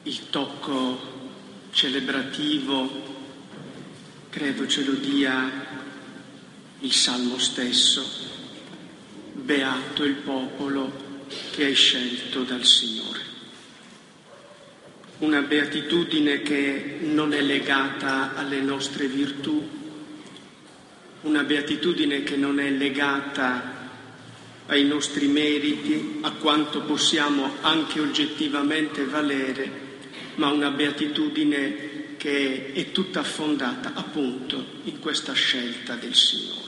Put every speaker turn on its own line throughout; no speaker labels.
il tocco celebrativo credo ce lo dia il Salmo stesso. Beato il popolo che hai scelto dal Signore. Una beatitudine che non è legata alle nostre virtù, una beatitudine che non è legata ai nostri meriti, a quanto possiamo anche oggettivamente valere, ma una beatitudine che è tutta fondata appunto in questa scelta del Signore.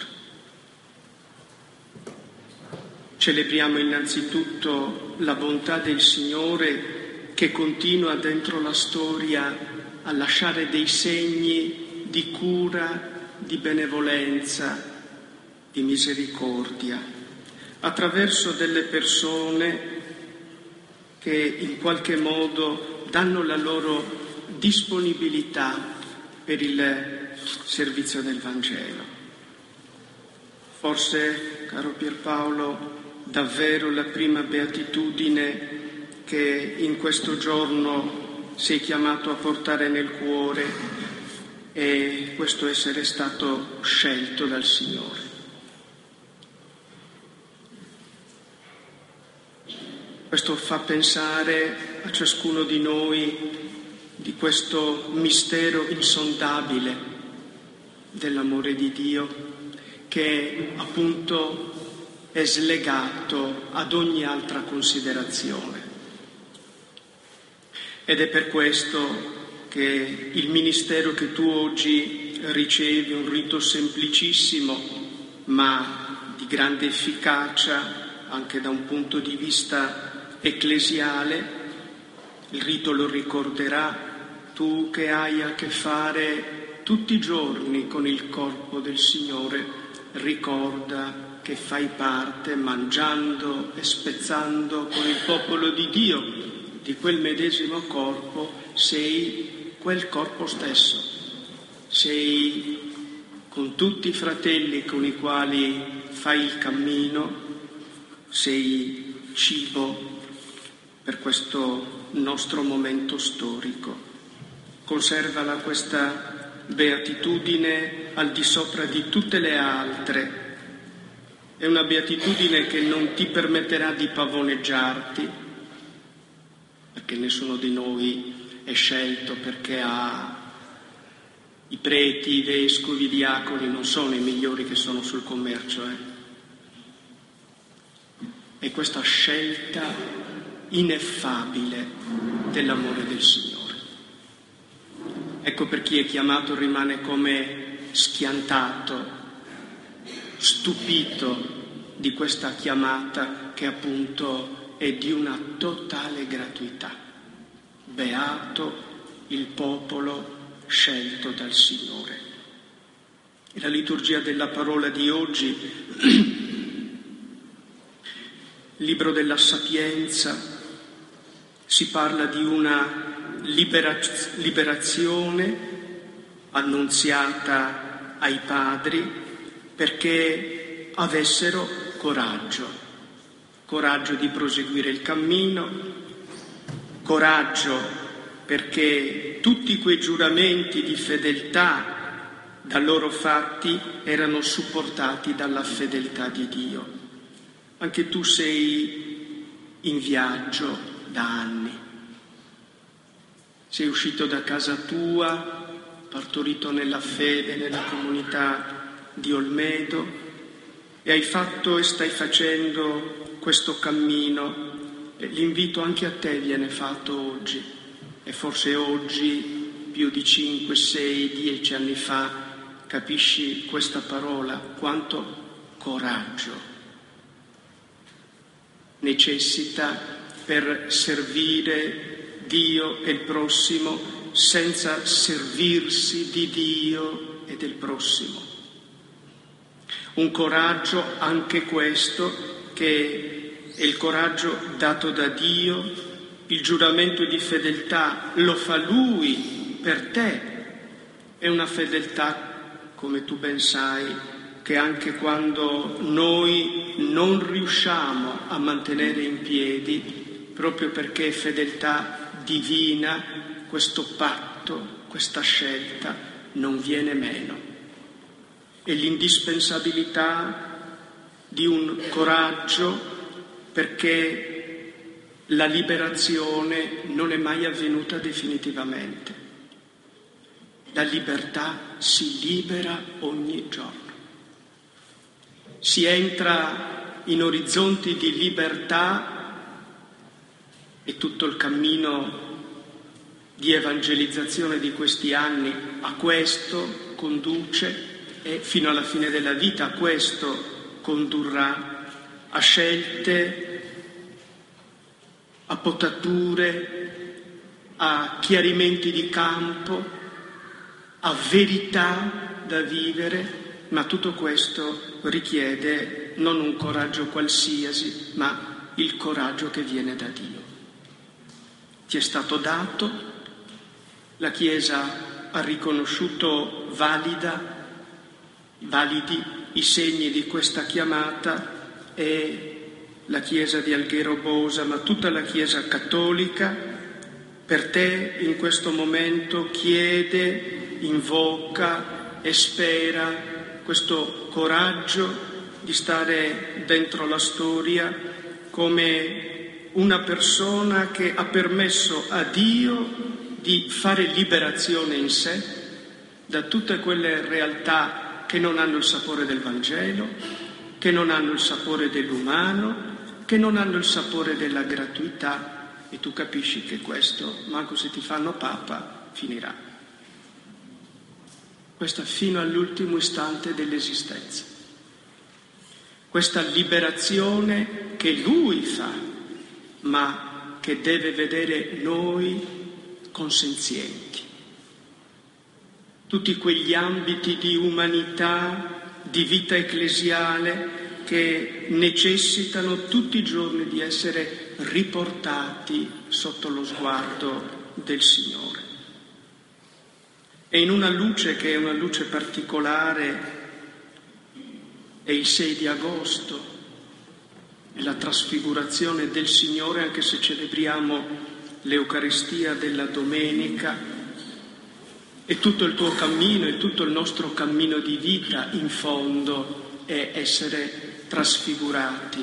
Celebriamo innanzitutto la bontà del Signore che continua dentro la storia a lasciare dei segni di cura, di benevolenza, di misericordia, attraverso delle persone che in qualche modo danno la loro disponibilità per il servizio del Vangelo. Forse, caro Pierpaolo, davvero la prima beatitudine che in questo giorno sei chiamato a portare nel cuore è questo essere stato scelto dal Signore. Questo fa pensare a ciascuno di noi di questo mistero insondabile dell'amore di Dio che appunto è slegato ad ogni altra considerazione. Ed è per questo che il ministero che tu oggi ricevi, un rito semplicissimo ma di grande efficacia anche da un punto di vista ecclesiale, il rito lo ricorderà, tu che hai a che fare tutti i giorni con il corpo del Signore, ricorda che fai parte, mangiando e spezzando con il popolo di Dio, di quel medesimo corpo, sei quel corpo stesso, sei con tutti i fratelli con i quali fai il cammino, sei cibo per questo nostro momento storico. Conservala questa beatitudine al di sopra di tutte le altre. È una beatitudine che non ti permetterà di pavoneggiarti, perché nessuno di noi è scelto perché i preti, i vescovi, i diaconi non sono i migliori che sono sul commercio. È questa scelta ineffabile dell'amore del Signore. Ecco per chi è chiamato rimane come schiantato, stupito di questa chiamata che appunto è di una totale gratuità. Beato il popolo scelto dal Signore. E la liturgia della parola di oggi, libro della Sapienza, si parla di una liberazione annunziata ai padri perché avessero coraggio di proseguire il cammino, coraggio perché tutti quei giuramenti di fedeltà da loro fatti erano supportati dalla fedeltà di Dio. Anche tu sei in viaggio da anni. Sei uscito da casa tua, partorito nella fede, nella comunità di Olmedo, e hai fatto e stai facendo questo cammino. E l'invito anche a te viene fatto oggi, e forse oggi, più di 5, 6, 10 anni fa, capisci questa parola, quanto coraggio necessita per servire Dio e il prossimo senza servirsi di Dio e del prossimo. Un coraggio anche questo che è il coraggio dato da Dio, il giuramento di fedeltà lo fa Lui per te. È una fedeltà, come tu ben sai, che anche quando noi non riusciamo a mantenere in piedi, proprio perché è fedeltà divina, questo patto, questa scelta non viene meno. E l'indispensabilità di un coraggio, perché la liberazione non è mai avvenuta definitivamente. La libertà si libera ogni giorno. Si entra in orizzonti di libertà e tutto il cammino di evangelizzazione di questi anni a questo conduce e fino alla fine della vita a questo condurrà, a scelte, a potature, a chiarimenti di campo, a verità da vivere, ma tutto questo richiede non un coraggio qualsiasi, ma il coraggio che viene da Dio. Ti è stato dato, la Chiesa ha riconosciuto validi i segni di questa chiamata e la Chiesa di Alghero Bosa, ma tutta la Chiesa cattolica, per te in questo momento chiede, invoca e spera questo coraggio di stare dentro la storia come una persona che ha permesso a Dio di fare liberazione in sé da tutte quelle realtà che non hanno il sapore del Vangelo, che non hanno il sapore dell'umano, che non hanno il sapore della gratuità, e tu capisci che questo, manco se ti fanno papa, finirà. Questa fino all'ultimo istante dell'esistenza. Questa liberazione che Lui fa, ma che deve vedere noi consenzienti. Tutti quegli ambiti di umanità, di vita ecclesiale che necessitano tutti i giorni di essere riportati sotto lo sguardo del Signore. E in una luce che è una luce particolare è il 6 di agosto, è la trasfigurazione del Signore, anche se celebriamo l'Eucaristia della domenica, e tutto il tuo cammino e tutto il nostro cammino di vita in fondo è essere trasfigurati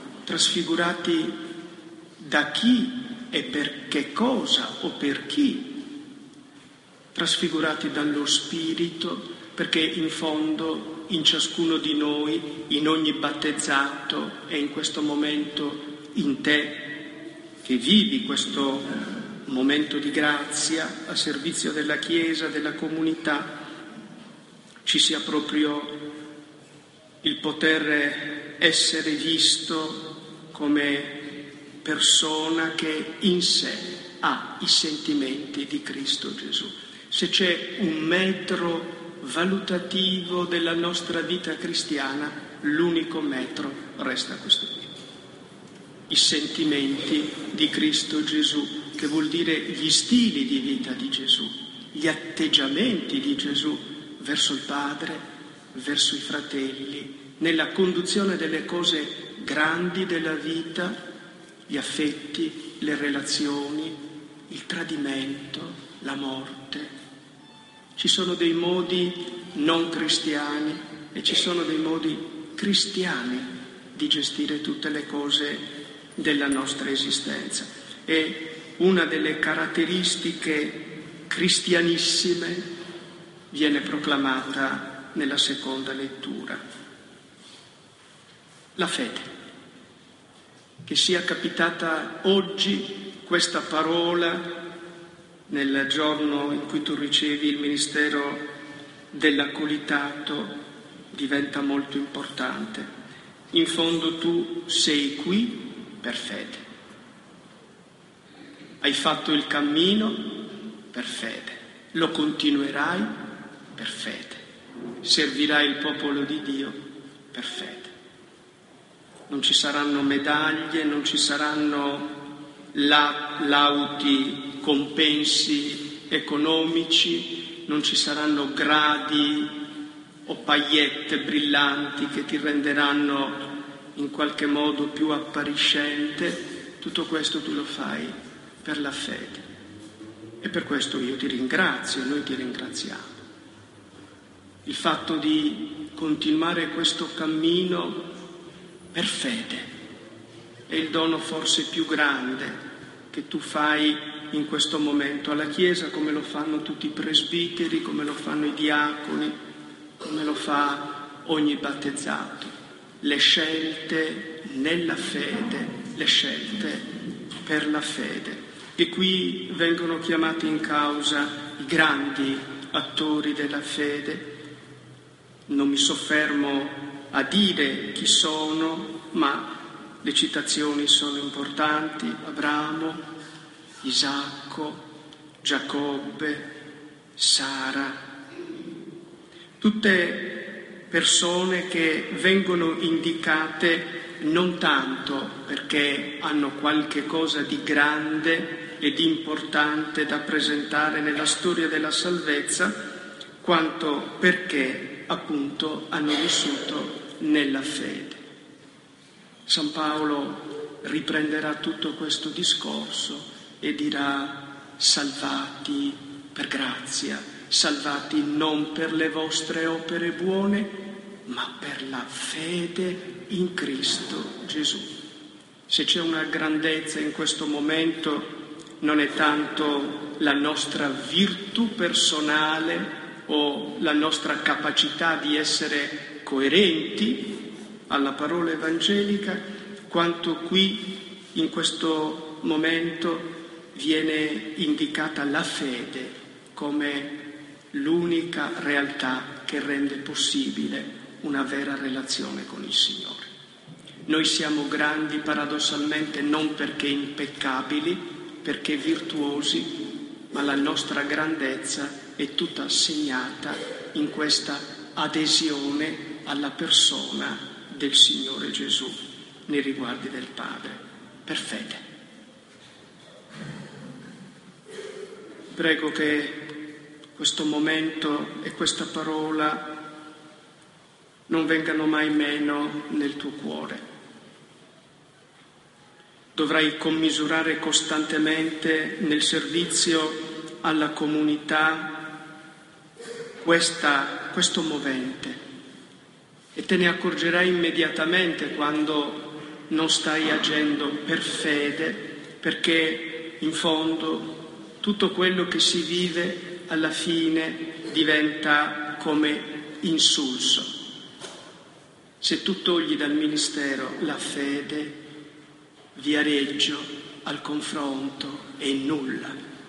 da chi e per che cosa o per chi? Trasfigurati dallo Spirito, perché in fondo in ciascuno di noi, in ogni battezzato e in questo momento in te che vivi questo momento di grazia a servizio della Chiesa, della comunità, ci sia proprio il poter essere visto come persona che in sé ha i sentimenti di Cristo Gesù. Se c'è un metro valutativo della nostra vita cristiana, l'unico metro resta questo qui. I sentimenti di Cristo Gesù, che vuol dire gli stili di vita di Gesù, gli atteggiamenti di Gesù verso il Padre, verso i fratelli, nella conduzione delle cose grandi della vita, gli affetti, le relazioni, il tradimento, la morte. Ci sono dei modi non cristiani e ci sono dei modi cristiani di gestire tutte le cose della nostra esistenza. E una delle caratteristiche cristianissime viene proclamata nella seconda lettura. La fede. Che sia capitata oggi questa parola nel giorno in cui tu ricevi il ministero dell'accolitato diventa molto importante. In fondo tu sei qui per fede. Hai fatto il cammino per fede, lo continuerai per fede, servirai il popolo di Dio per fede. Non ci saranno medaglie, non ci saranno lauti, compensi economici, non ci saranno gradi o paillette brillanti che ti renderanno in qualche modo più appariscente. Tutto questo tu lo fai per la fede. E per questo io ti ringrazio e noi ti ringraziamo. Il fatto di continuare questo cammino per fede è il dono forse più grande che tu fai in questo momento alla Chiesa, come lo fanno tutti i presbiteri, come lo fanno i diaconi, come lo fa ogni battezzato. Le scelte nella fede, le scelte per la fede. E qui vengono chiamati in causa i grandi attori della fede. Non mi soffermo a dire chi sono, ma le citazioni sono importanti: Abramo, Isacco, Giacobbe, Sara, tutte persone che vengono indicate non tanto perché hanno qualche cosa di grande e di importante da presentare nella storia della salvezza, quanto perché appunto hanno vissuto nella fede. San Paolo riprenderà tutto questo discorso e dirà: salvati per grazia, salvati non per le vostre opere buone, ma per la fede in Cristo Gesù. Se c'è una grandezza in questo momento, non è tanto la nostra virtù personale o la nostra capacità di essere coerenti alla parola evangelica, quanto qui in questo momento viene indicata la fede come l'unica realtà che rende possibile una vera relazione con il Signore. Noi siamo grandi paradossalmente non perché impeccabili, perché virtuosi, ma la nostra grandezza è tutta segnata in questa adesione alla persona del Signore Gesù nei riguardi del Padre, per fede. Prego che questo momento e questa parola non vengano mai meno nel tuo cuore. Dovrai commisurare costantemente nel servizio alla comunità questo movente, e te ne accorgerai immediatamente quando non stai agendo per fede, perché in fondo tutto quello che si vive alla fine diventa come insulso. Se tu togli dal ministero la fede, viareggio al confronto è nulla.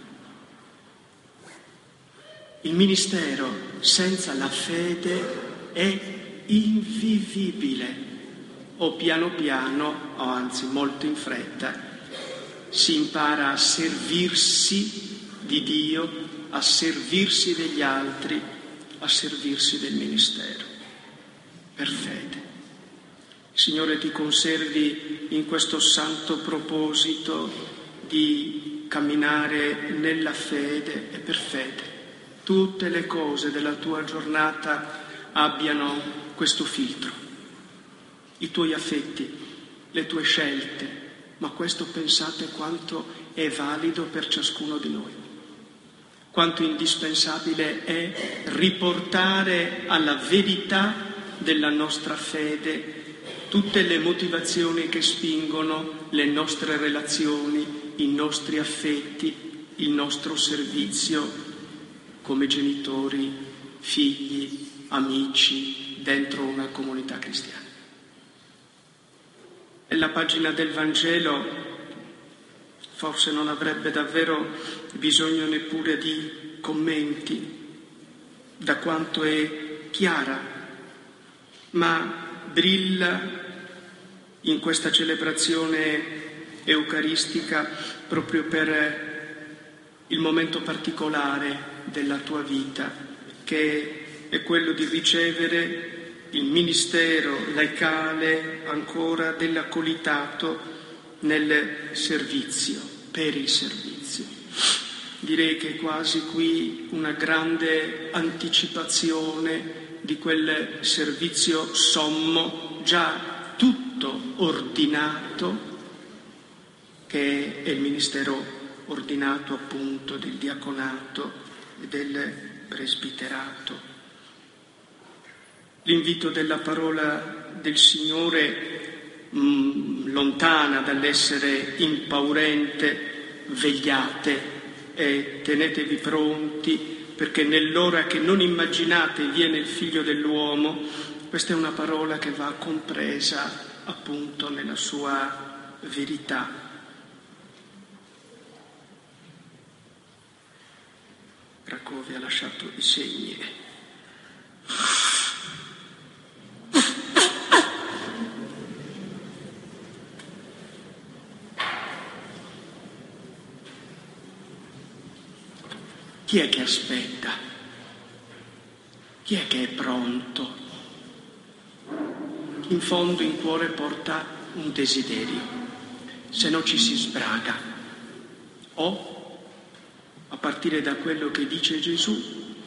Il ministero senza la fede è invivibile, o piano piano, o anzi molto in fretta, si impara a servirsi di Dio, a servirsi degli altri, a servirsi del ministero, per fede. Signore, ti conservi in questo santo proposito di camminare nella fede e per fede. Tutte le cose della tua giornata abbiano questo filtro, i tuoi affetti, le tue scelte, ma questo pensate quanto è valido per ciascuno di noi, quanto indispensabile è riportare alla verità della nostra fede tutte le motivazioni che spingono le nostre relazioni, i nostri affetti, il nostro servizio come genitori, figli, amici, dentro una comunità cristiana. La pagina del Vangelo forse non avrebbe davvero bisogno neppure di commenti, da quanto è chiara, ma brilla in questa celebrazione eucaristica proprio per il momento particolare della tua vita, che è quello di ricevere il ministero laicale ancora dell'accolitato nel servizio, per il servizio. Direi che è quasi qui una grande anticipazione di quel servizio sommo, già tutto ordinato, che è il ministero ordinato appunto del diaconato e del presbiterato. L'invito della parola del Signore, lontana dall'essere impaurente, vegliate e tenetevi pronti, perché nell'ora che non immaginate viene il Figlio dell'uomo. Questa è una parola che va compresa appunto nella sua verità. Cracovia ha lasciato i segni. Chi è che aspetta? Chi è che è pronto? In fondo in cuore porta un desiderio, se no ci si sbraga. O, a partire da quello che dice Gesù,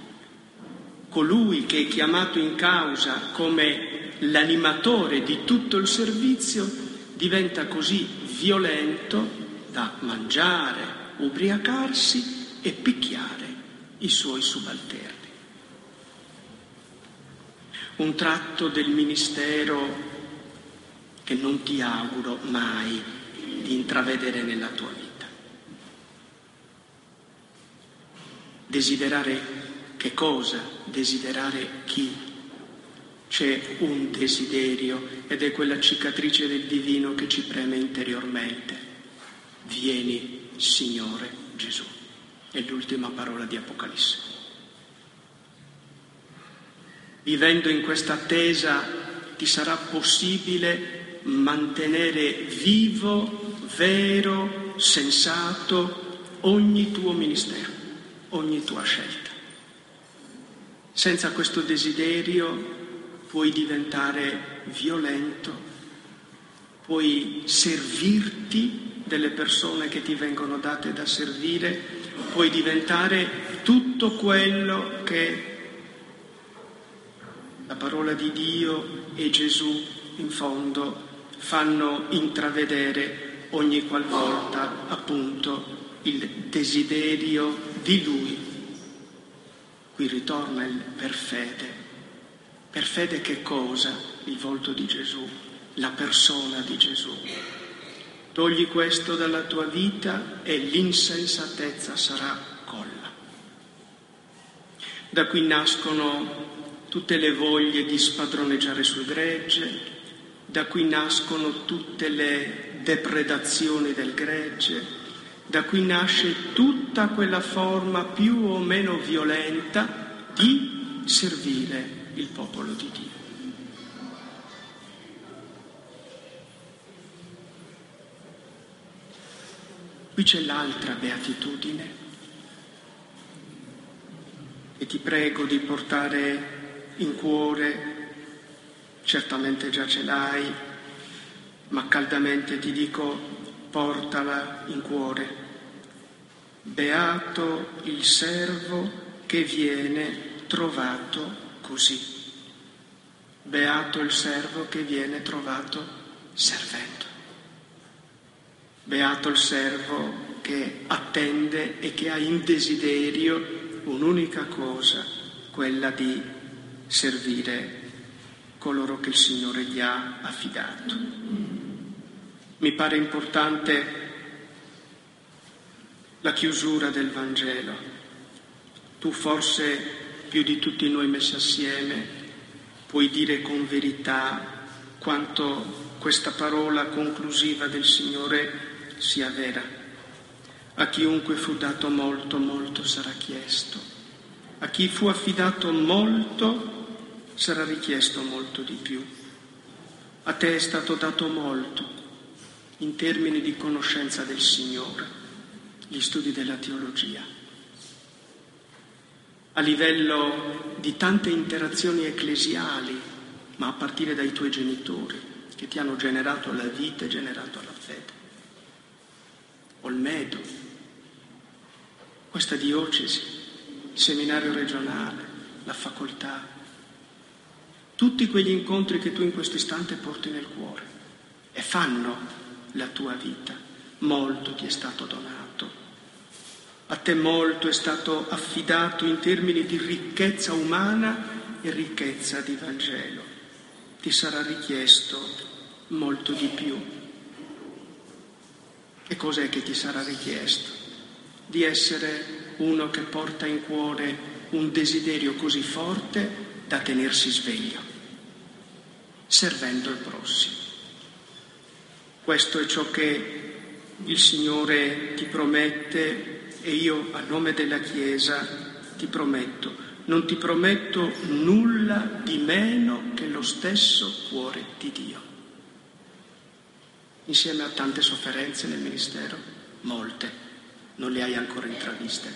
colui che è chiamato in causa come l'animatore di tutto il servizio diventa così violento da mangiare, ubriacarsi e picchiare i suoi subalterni. Un tratto del ministero che non ti auguro mai di intravedere nella tua vita. Desiderare che cosa? Desiderare chi? C'è un desiderio ed è quella cicatrice del divino che ci preme interiormente. Vieni, Signore Gesù. È l'ultima parola di Apocalisse. Vivendo in questa attesa ti sarà possibile mantenere vivo, vero, sensato ogni tuo ministero, ogni tua scelta. Senza questo desiderio puoi diventare violento, puoi servirti delle persone che ti vengono date da servire, puoi diventare tutto quello che la parola di Dio e Gesù in fondo fanno intravedere ogni qualvolta appunto il desiderio di Lui. Qui ritorna il per fede. Per fede che cosa? Il volto di Gesù, la persona di Gesù. Togli questo dalla tua vita e l'insensatezza sarà colla. Da qui nascono tutte le voglie di spadroneggiare sul gregge, da qui nascono tutte le depredazioni del gregge, da qui nasce tutta quella forma più o meno violenta di servire il popolo di Dio. Qui c'è l'altra beatitudine e ti prego di portare in cuore, certamente già ce l'hai, ma caldamente ti dico, portala in cuore. Beato il servo che viene trovato così. Beato il servo che viene trovato servendo. Beato il servo che attende e che ha in desiderio un'unica cosa, quella di servire coloro che il Signore gli ha affidato. Mi pare importante la chiusura del Vangelo. Tu forse più di tutti noi messi assieme puoi dire con verità quanto questa parola conclusiva del Signore sia vera. A chiunque fu dato molto, molto sarà chiesto. A chi fu affidato molto sarà richiesto molto di più. A te è stato dato molto in termini di conoscenza del Signore, gli studi della teologia. A livello di tante interazioni ecclesiali, ma a partire dai tuoi genitori, che ti hanno generato la vita e generato la fede. Olmedo, questa diocesi, il seminario regionale, la facoltà, tutti quegli incontri che tu in questo istante porti nel cuore e fanno la tua vita. Molto ti è stato donato, A te molto è stato affidato in termini di ricchezza umana e ricchezza di Vangelo. Ti sarà richiesto molto di più. Che cos'è che ti sarà richiesto? Di essere uno che porta in cuore un desiderio così forte da tenersi sveglio, servendo il prossimo. Questo è ciò che il Signore ti promette e io a nome della Chiesa ti prometto. Non ti prometto nulla di meno che lo stesso cuore di Dio. Insieme a tante sofferenze nel ministero, molte, non le hai ancora intraviste.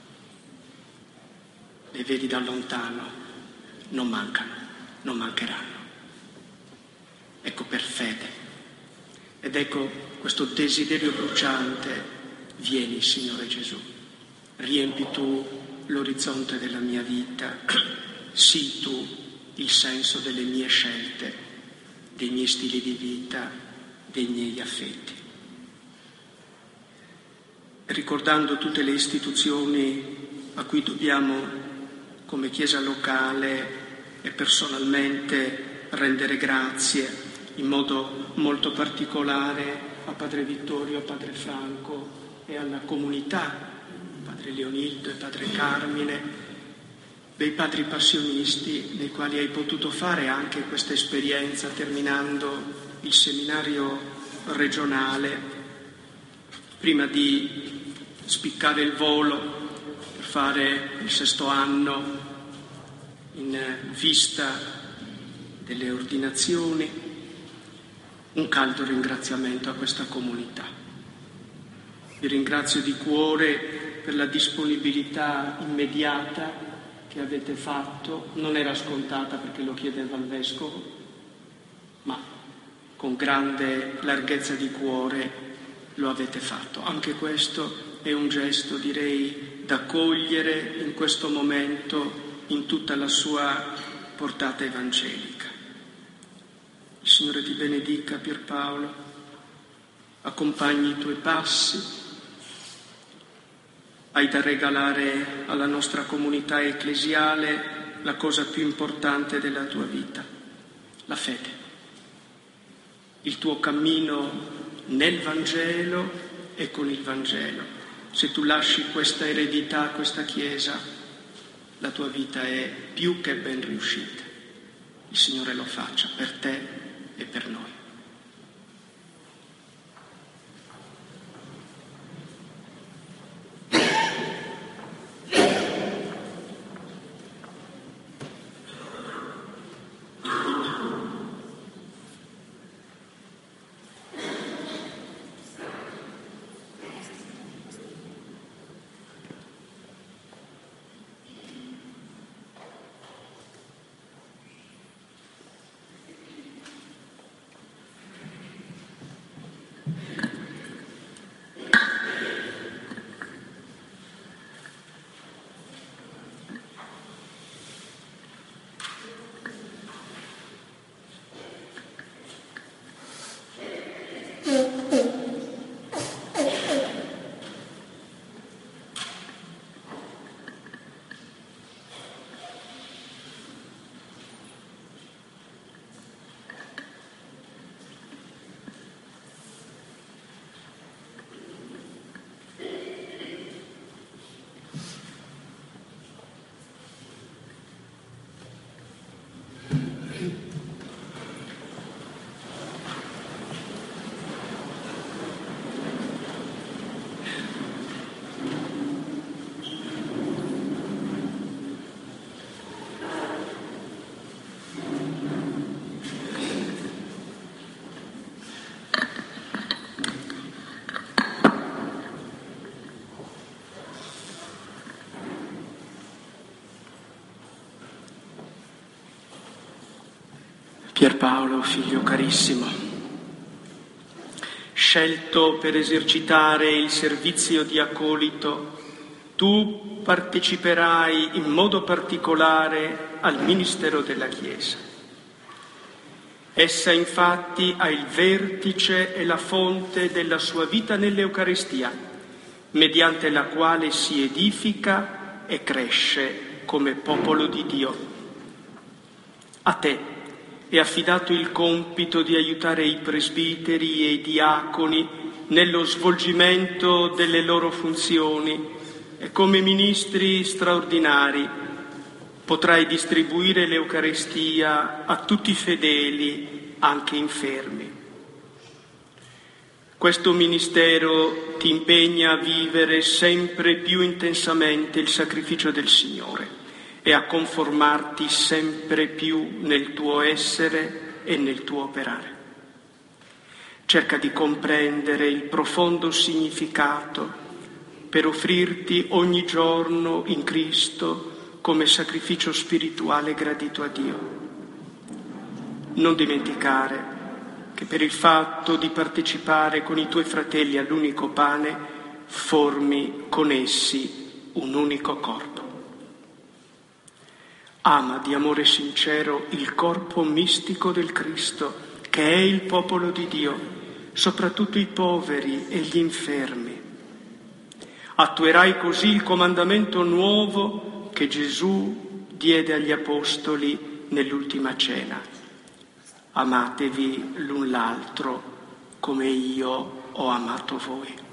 Le vedi da lontano, non mancano, non mancheranno. Ecco, per fede. Ed ecco questo desiderio bruciante: vieni, Signore Gesù, riempi tu l'orizzonte della mia vita, sii tu il senso delle mie scelte, dei miei stili di vita, dei miei affetti. Ricordando tutte le istituzioni a cui dobbiamo, come Chiesa locale e personalmente, rendere grazie, in modo molto particolare a Padre Vittorio, a Padre Franco e alla comunità, Padre Leonildo e Padre Carmine, dei padri passionisti nei quali hai potuto fare anche questa esperienza terminando il seminario regionale, prima di spiccare il volo per fare il 6° anno in vista delle ordinazioni. Un caldo ringraziamento a questa comunità. Vi ringrazio di cuore per la disponibilità immediata che avete fatto. Non era scontata perché lo chiedeva il Vescovo, ma con grande larghezza di cuore lo avete fatto. Anche questo è un gesto, direi, da cogliere in questo momento in tutta la sua portata evangelica. Il Signore ti benedica, Pierpaolo, accompagni i tuoi passi. Hai da regalare alla nostra comunità ecclesiale la cosa più importante della tua vita, la fede. Il tuo cammino nel Vangelo e con il Vangelo. Se tu lasci questa eredità a questa Chiesa, la tua vita è più che ben riuscita. Il Signore lo faccia per te e per noi. Pierpaolo, figlio carissimo, scelto per esercitare il servizio di accolito, tu parteciperai in modo particolare al ministero della Chiesa. Essa infatti ha il vertice e la fonte della sua vita nell'Eucaristia mediante la quale si edifica e cresce come popolo di Dio. A te è affidato il compito di aiutare i presbiteri e i diaconi nello svolgimento delle loro funzioni e come ministri straordinari potrai distribuire l'Eucaristia a tutti i fedeli, anche infermi. Questo ministero ti impegna a vivere sempre più intensamente il sacrificio del Signore e a conformarti sempre più nel tuo essere e nel tuo operare. Cerca di comprendere il profondo significato per offrirti ogni giorno in Cristo come sacrificio spirituale gradito a Dio. Non dimenticare che per il fatto di partecipare con i tuoi fratelli all'unico pane formi con essi un unico corpo. Ama di amore sincero il corpo mistico del Cristo, che è il popolo di Dio, soprattutto i poveri e gli infermi. Attuerai così il comandamento nuovo che Gesù diede agli Apostoli nell'ultima cena. Amatevi l'un l'altro come io ho amato voi.